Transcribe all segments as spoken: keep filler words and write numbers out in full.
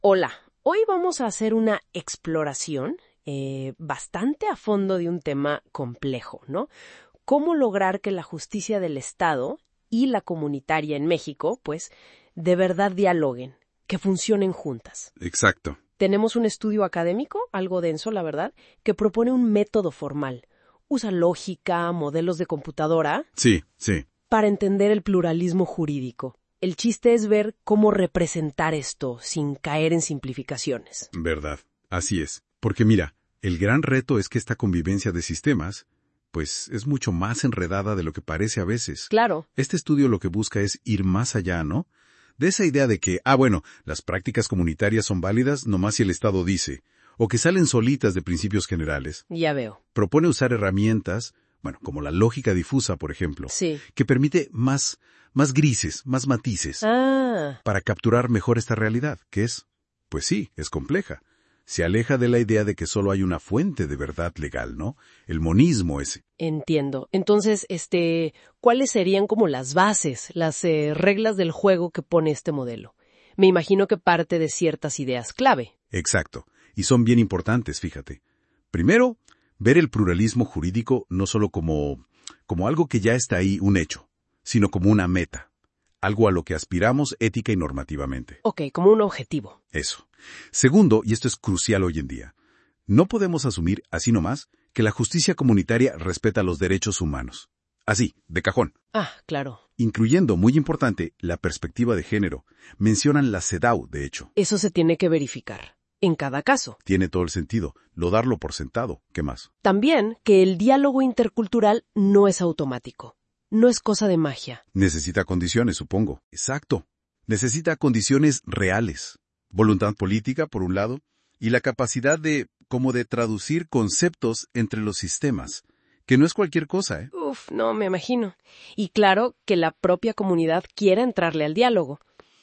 Hola, hoy vamos a hacer una exploración eh, bastante a fondo de un tema complejo, ¿no? Cómo lograr que la justicia del Estado y la comunitaria en México, pues, de verdad dialoguen, que funcionen juntas. Exacto. Tenemos un estudio académico, algo denso, la verdad, que propone un método formal. Usa lógica, modelos de computadora. Sí, sí. Para entender el pluralismo jurídico. El chiste es ver cómo representar esto sin caer en simplificaciones. Verdad. Así es. Porque mira, el gran reto es que esta convivencia de sistemas, pues, es mucho más enredada de lo que parece a veces. Claro. Este estudio lo que busca es ir más allá, ¿no? De esa idea de que, ah, bueno, las prácticas comunitarias son válidas nomás si el Estado dice, o que salen solitas de principios generales. Ya veo. Propone usar herramientas, bueno, como la lógica difusa, por ejemplo, Sí. que permite más, más grises, más matices, Ah, para capturar mejor esta realidad, que es, pues sí, es compleja. Se aleja de la idea de que solo hay una fuente de verdad legal, ¿no? El monismo ese. entiendo. Entonces, este, ¿cuáles serían como las bases, las eh, reglas del juego que pone este modelo? Me imagino que parte de ciertas ideas clave. Exacto. Y son bien importantes, fíjate. Primero, ver el pluralismo jurídico no solo como, como algo que ya está ahí, un hecho, sino como una meta, algo a lo que aspiramos ética y normativamente. Ok, como un objetivo. Eso. Segundo, y esto es crucial hoy en día, no podemos asumir, así nomás, que la justicia comunitaria respeta los derechos humanos. Así, de cajón. Ah, claro. Incluyendo, muy importante, la perspectiva de género. Mencionan la CEDAW, de hecho. Eso se tiene que verificar. En cada caso. Tiene todo el sentido. Lo darlo por sentado. ¿Qué más? También que el diálogo intercultural no es automático. No es cosa de magia. Necesita condiciones, supongo. Exacto. Necesita condiciones reales. Voluntad política, por un lado, y la capacidad de, como de traducir conceptos entre los sistemas, que no es cualquier cosa, ¿eh? Uf, no, me imagino. Y claro, que la propia comunidad quiera entrarle al diálogo.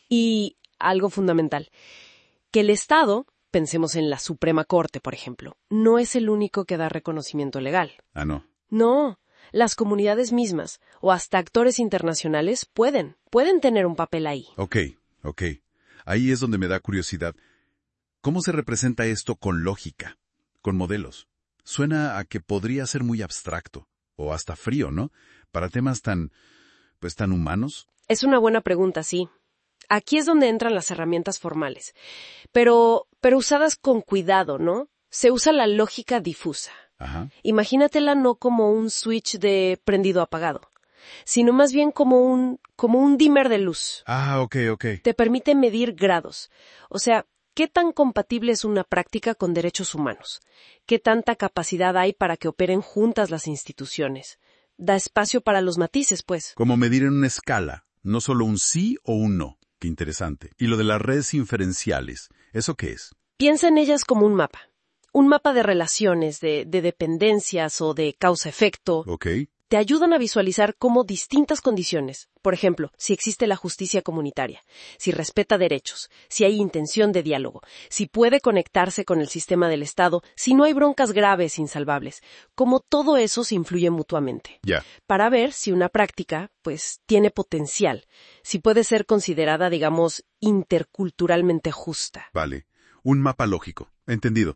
Y algo fundamental, que el Estado, pensemos en la Suprema Corte, por ejemplo, no es el único que da reconocimiento legal. Ah, no. No, las comunidades mismas, o hasta actores internacionales, pueden, pueden tener un papel ahí. Ok, ok. Ahí es donde me da curiosidad. ¿Cómo se representa esto con lógica, con modelos? Suena a que podría ser muy abstracto, o hasta frío, ¿no? Para temas tan, pues tan humanos. Es una buena pregunta, sí. Aquí es donde entran las herramientas formales. Pero, pero usadas con cuidado, ¿no? Se usa la lógica difusa. Ajá. Imagínatela no como un switch de prendido-apagado, sino más bien como un, como un dimmer de luz. Ah, ok, ok. Te permite medir grados. O sea, ¿qué tan compatible es una práctica con derechos humanos? ¿Qué tanta capacidad hay para que operen juntas las instituciones? Da espacio para los matices, pues. Como medir en una escala, no solo un sí o un no. Qué interesante. Y lo de las redes inferenciales, ¿eso qué es? Piensa en ellas como un mapa. Un mapa de relaciones, de, de dependencias o de causa-efecto. Ok. Te ayudan a visualizar cómo distintas condiciones, por ejemplo, si existe la justicia comunitaria, si respeta derechos, si hay intención de diálogo, si puede conectarse con el sistema del Estado, si no hay broncas graves insalvables, cómo todo eso se influye mutuamente. Ya. Para ver si una práctica, pues, tiene potencial, si puede ser considerada, digamos, interculturalmente justa. Vale. Un mapa lógico. Entendido.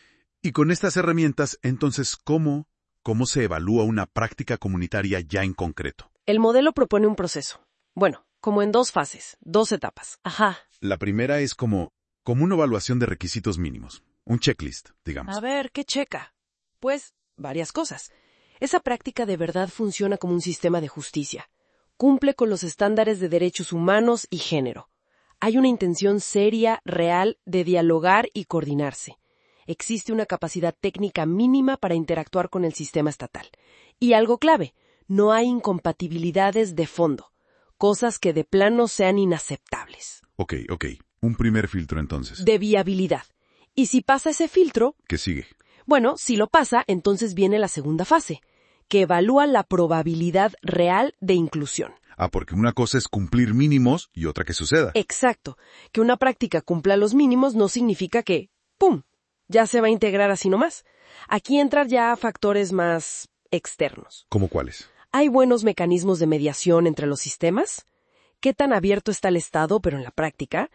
Y con estas herramientas, entonces, ¿cómo, cómo se evalúa una práctica comunitaria ya en concreto? El modelo propone un proceso. Bueno, como en dos fases, dos etapas. Ajá. La primera es como, como una evaluación de requisitos mínimos. Un checklist, digamos. A ver, ¿qué checa? Pues, varias cosas. Esa práctica de verdad funciona como un sistema de justicia. Cumple con los estándares de derechos humanos y género. Hay una intención seria, real, de dialogar y coordinarse. Existe una capacidad técnica mínima para interactuar con el sistema estatal. Y algo clave, no hay incompatibilidades de fondo, cosas que de plano sean inaceptables. Ok, ok. Un primer filtro entonces. De viabilidad. Y si pasa ese filtro, ¿Qué sigue? bueno, si lo pasa, entonces viene la segunda fase, que evalúa la probabilidad real de inclusión. Ah, porque una cosa es cumplir mínimos y otra que suceda. Exacto. Que una práctica cumpla los mínimos no significa que, ¡pum!, ya se va a integrar así nomás. Aquí entran ya factores más externos. ¿Cómo cuáles? ¿Hay buenos mecanismos de mediación entre los sistemas? ¿Qué tan abierto está el Estado, pero en la práctica?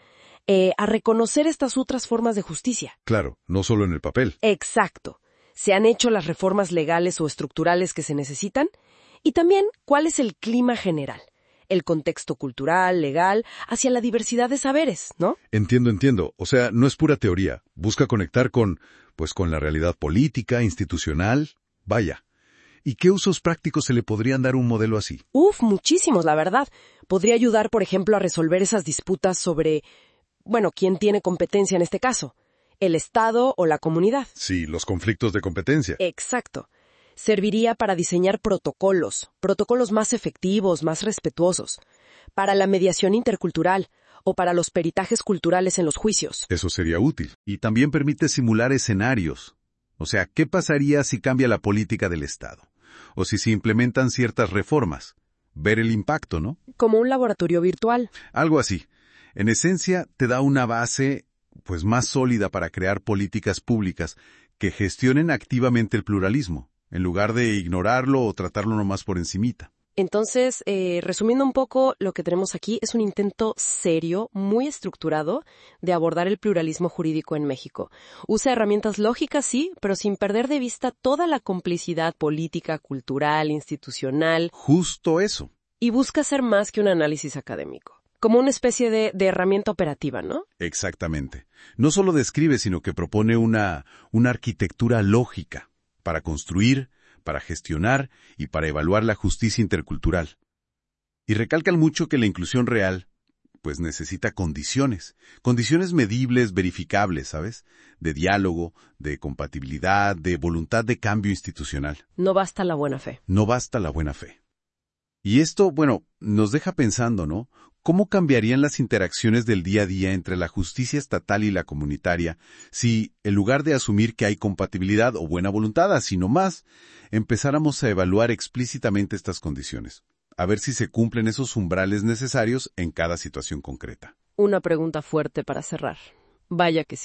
eh, a reconocer estas otras formas de justicia. Claro, no solo en el papel. Exacto. ¿Se han hecho las reformas legales o estructurales que se necesitan? Y también, ¿cuál es el clima general? El contexto cultural, legal, hacia la diversidad de saberes, ¿no? Entiendo, entiendo. O sea, no es pura teoría. Busca conectar con, pues, con la realidad política, institucional. Vaya. ¿Y qué usos prácticos se le podrían dar a un modelo así? Uf, muchísimos, la verdad. Podría ayudar, por ejemplo, a resolver esas disputas sobre, bueno, quién tiene competencia en este caso, el Estado o la comunidad. Sí, los conflictos de competencia. Exacto. Serviría para diseñar protocolos, protocolos más efectivos, más respetuosos, para la mediación intercultural o para los peritajes culturales en los juicios. Eso sería útil. Y también permite simular escenarios. O sea, ¿qué pasaría si cambia la política del Estado? O si se implementan ciertas reformas. Ver el impacto, ¿no? Como un laboratorio virtual. Algo así. En esencia, te da una base, pues, más sólida para crear políticas públicas que gestionen activamente el pluralismo, en lugar de ignorarlo o tratarlo nomás por encimita. Entonces, eh, resumiendo un poco, lo que tenemos aquí es un intento serio, muy estructurado, de abordar el pluralismo jurídico en México. Usa herramientas lógicas, sí, pero sin perder de vista toda la complicidad política, cultural, institucional. Justo eso. Y busca ser más que un análisis académico. Como una especie de, de herramienta operativa, ¿no? Exactamente. No solo describe, sino que propone una, una arquitectura lógica para construir, para gestionar y para evaluar la justicia intercultural. Y recalcan mucho que la inclusión real, pues necesita condiciones, condiciones medibles, verificables, ¿sabes? De diálogo, de compatibilidad, de voluntad de cambio institucional. No basta la buena fe. No basta la buena fe. Y esto, bueno, nos deja pensando, ¿no? ¿Cómo cambiarían las interacciones del día a día entre la justicia estatal y la comunitaria si, en lugar de asumir que hay compatibilidad o buena voluntad, así nomás, empezáramos a evaluar explícitamente estas condiciones? A ver si se cumplen esos umbrales necesarios en cada situación concreta. Una pregunta fuerte para cerrar. Vaya que sí.